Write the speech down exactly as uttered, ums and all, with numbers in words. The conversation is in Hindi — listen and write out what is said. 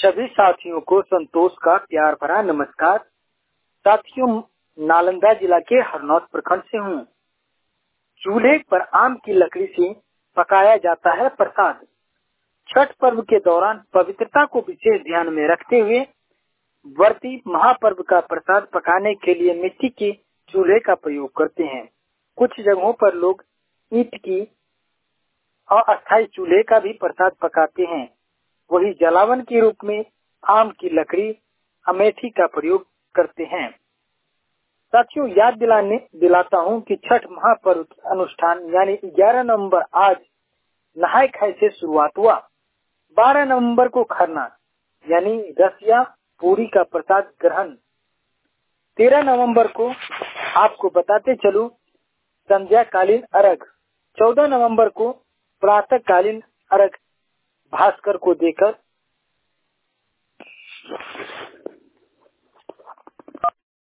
सभी साथियों को संतोष का प्यार भरा नमस्कार। साथियों, नालंदा जिला के हरनौत प्रखंड से हूँ। चूल्हे पर आम की लकड़ी से पकाया जाता है प्रसाद। छठ पर्व के दौरान पवित्रता को विशेष ध्यान में रखते हुए व्रती महापर्व का प्रसाद पकाने के लिए मिट्टी के चूल्हे का प्रयोग करते हैं। कुछ जगहों पर लोग ईंट की अस्थायी चूल्हे का भी प्रसाद पकाते हैं। वही जलावन के रूप में आम की लकड़ी अमेठी का प्रयोग करते हैं। साथियों, याद दिलाने दिलाता हूँ कि छठ महापर्व अनुष्ठान यानी ग्यारह नवंबर आज नहाय खाए से शुरुआत हुआ। बारह नवंबर को खरना यानी रसिया पूरी का प्रसाद ग्रहण। तेरह नवंबर को आपको बताते चलूं संध्या कालीन अर्घ। चौदह नवंबर को प्रातः कालीन अर्घ भास्कर को देकर